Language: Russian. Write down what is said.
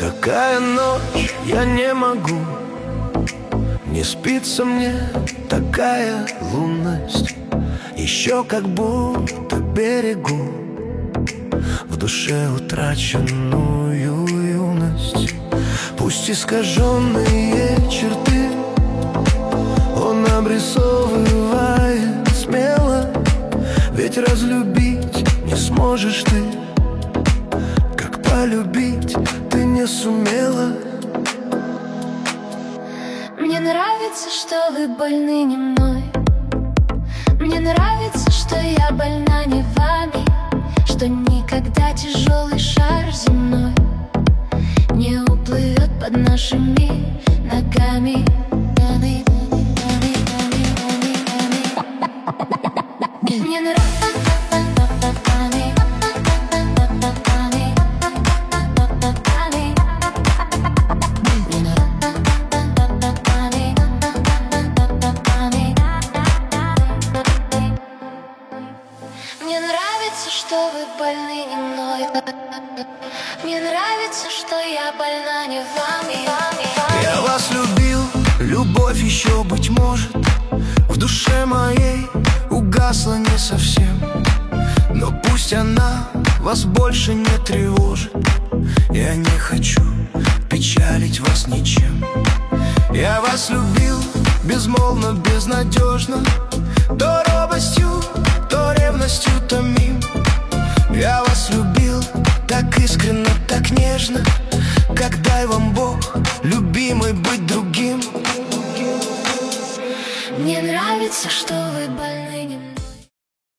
Какая ночь, я не могу, не спится мне такая лунность. Еще как будто берегу в душе утраченную юность. Пусть искаженные черты он обрисовывает смело, ведь разлюбить не сможешь ты, как полюбить ты не сумела. Мне нравится, что вы больны не мной. Мне нравится, что я больна не вами, что никогда тяжелый шар земной не уплывет под нашими ногами. Мне нравится. Мне нравится, что вы больны не мной. Мне нравится, что я больна не вами. Я вас любил, любовь еще, быть может, в душе моей угасла не совсем. Но пусть она вас больше не тревожит, я не хочу печалить вас ничем. Я вас любил безмолвно, безнадежно, то робостью, то ревностью томим.